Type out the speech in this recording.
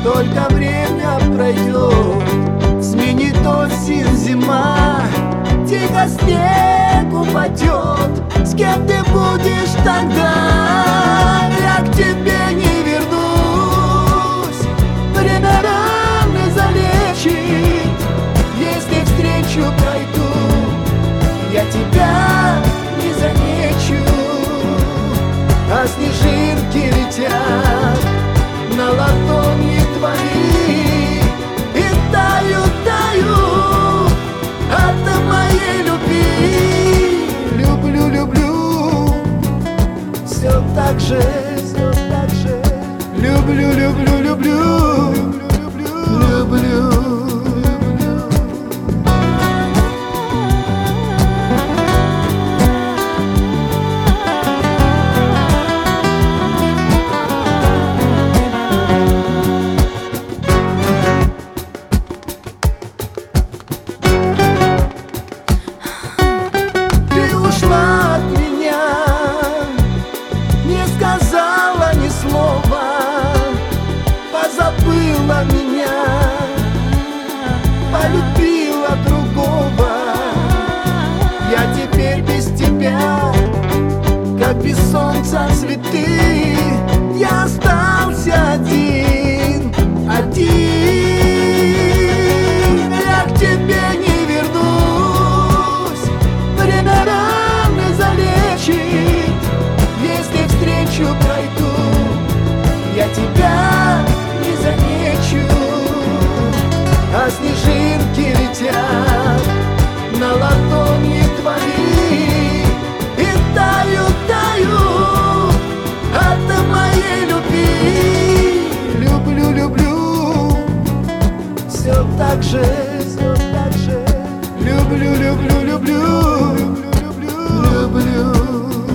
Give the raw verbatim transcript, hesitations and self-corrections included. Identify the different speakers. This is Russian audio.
Speaker 1: только время пройдет, сменит осень зима, тихо снег упадет. С кем ты будешь тогда? Я к тебе не вернусь, время раны залечит. Если встречу пройду, я тебя не замечу. А снежинки летят на ладони твои и тают, тают от моей любви. Люблю, люблю, все так же, все так же. Люблю, люблю, люблю, люблю, люблю. Ушла от меня, не сказала ни слова, позабыла меня, полюбила другого. Я теперь без тебя, как без солнца цветы. Я остался один, один. Я к тебе не вернусь, время раны залечит. Если встречу пройду, я тебя не замечу. А снежинки летят на ладони твои и тают, тают от моей любви. Люблю, люблю, все так же, все так же. Люблю, люблю, люблю, люблю, люблю.